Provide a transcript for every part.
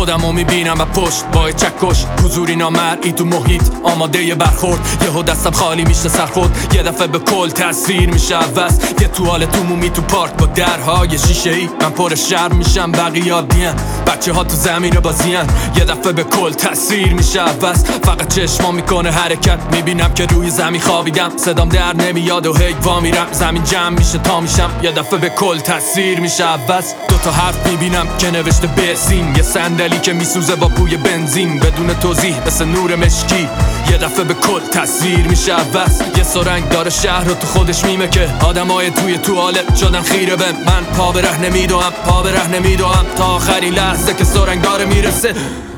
خودم رو میبینم و پشت با چکش حضوری نامرئی تو محیط آماده برخورد. یهو دستم خالی میشه سرخورد، یه دفعه به کل تصویر میشه عوض. یه توالت عمومی تو پارک با درهای شیشه‌ای، من پر شرم میشم بقیه عادی‌ان، بچه ها تو زمین بازیان. یه دفعه به کل تصویر میشه عوض، فقط چشما میکنه حرکت. میبینم که روی زمین خوابیدم، صدام در نمیاد و هی وا میرم. زمین جمع میشه تا میشم، یه دفعه به کل تصویر میشه عوض. دوتا حرف میبینم که نوشته بسیم، یه صندلی که میسوزه با بوی بنزین بدون توضیح مثل نور مشکی. یه دفعه به کل تصویر میشه عوض. یه سرنگ داره شهر رو تو خودش میمه که آدمای توی توالت شدن خیره به من. پا به ره نمیدوام، پا به ره نمیدوام تا آخرین لحظه که سرنگ داره میرسه.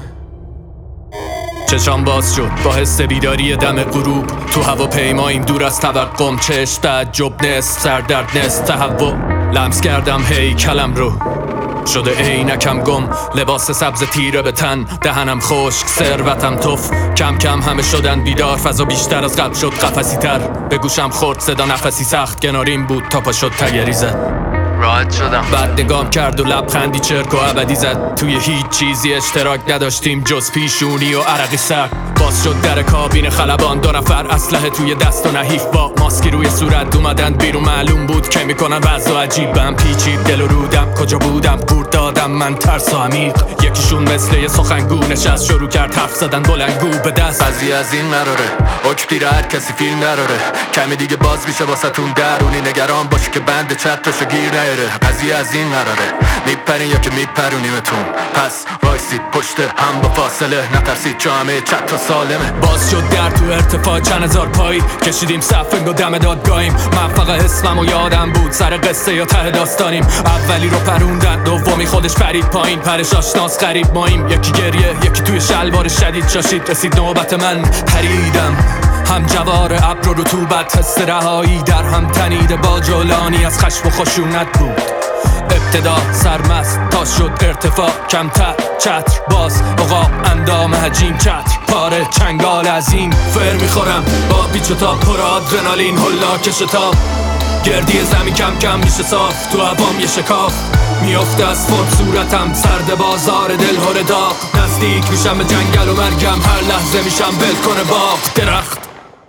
چشام باز شد با حس بیداری دم غروب، تو هواپیماییم دور از توقعم. چشم تعجب نصف سردرد نصف تهوع، لمس کردم هیکلم رو شده عینکم گم. لباس سبز تیره به تن، دهنم خشک، ثروتم تف. کم کم همه شدن بیدار، فضا بیشتر از قبل شد قفسی تر. به گوشم خورد صدا نفسی سخت، کناریم بود تا پا شد تگری زد. راحت شدم. بعد نگام کرد و لبخندی چرک و ابدی زد. توی هیچ چیزی اشتراک نداشتیم جز پیشونی و عرقی سرد. باز شد در کابین خلبان، 2 نفر اسلحه توی دست و نحیف با ماسکی روی صورت اومدن بیرون. معلوم بود که میکنن وضع عجیبم پیچید دل و رودم. کجا بودم پورت دادم من ترس و عمیق. یکیشون مثل یه سخنگو نشست شروع کرد حرف زدن بلندگو به دست. قضیه از این قراره حکم دیره هر کسی فیلم نداره. کمی دیگه باز میشه واسه‌تون درونی، نگران باشه که بند چترشو گیر نیاره. قضیه از این قراره میپرین یا که میپرونیمتون، پس وایسید پشت هم با فاصله. نترسید جامعه چتر سالمه. باز شد در تو ارتفاع چند هزار پایی، کشیدیم صف و دم دادگاهیم. من فقط اسمم و یادم بود سر قصه یا ته داستانیم. اولی رو پروندن، دومی خودش پرید پایین. پرش آشناس غریب ماییم، یکی گریه یکی توی شلوار شدید شاشید. رسید نوبت من پریدم، هم جوار ابر و رطوبت، حس رهایی در هم تنیده با جولانی از خشم و خشونت بود. ابتدا سرمست تا شد ارتفاع کمتر، چتر باز اقا اندام حجیم. چتر پاره چنگال عظیم، فر میخورم با پیچ و تاب پر آدرنالین. هلاک شتاب گردی زمین کم کم میشه صاف، تو هوام یه شکاف میافته از فوت صورتم. سرد بازار دل هر داغ، نزدیک میشم به جنگل و مرگم. هر لحظه میشم بلکن باغ درخت.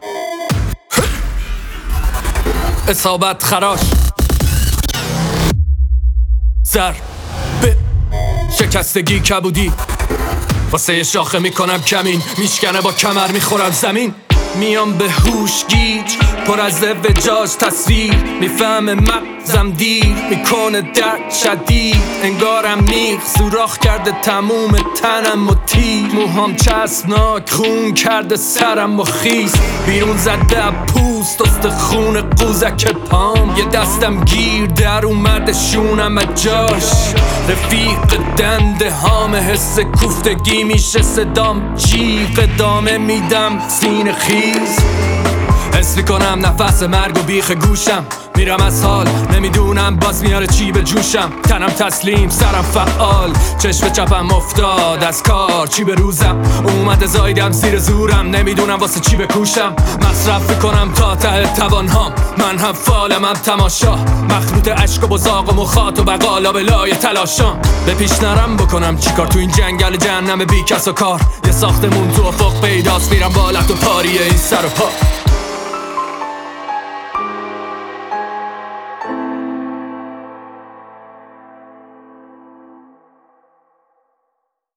اصابت خراش زر به شکستگی کبودی، واسه یه شاخه میکنم کمین. میشکنه با کمر میخورم زمین. میام به هوش گیج پر از وجاج تصویر. میفهمه مغزم دیر میکنه درد شدید. انگارم میخ سوراخ کرده تموم تنم و تیر. موهام چسبناک خون کرده سرم و خیس. بیرون زده پوست استخون قوزک پام. یه دستم گیر در اومده شونم از جاش. رفیق دنده هام حس کوفتگی میشه صدام جیغ. ادامه میدم سینه خیز، حس میکنم نفس مرگ و بیخ گوشم. میرم از حال نمیدونم باز میاره چی به جوشم. تنم تسلیم سرم فعال، چشم چپم افتاد از کار. چی به روزم اومده زایدم زیر زورم. نمیدونم واسه چی بکوشم، مصرف میکنم تا ته توانهام. من هم فالم هم تماشا، مخلوط عشق و بزاق و مخاط و بقالا به لای تلاشام. به پیش نرم بکنم چیکار تو این جنگل جهنم بی کس و کار. یه ساختمون تو افق پیداست، میرم بالت و پاریه این سر و پا.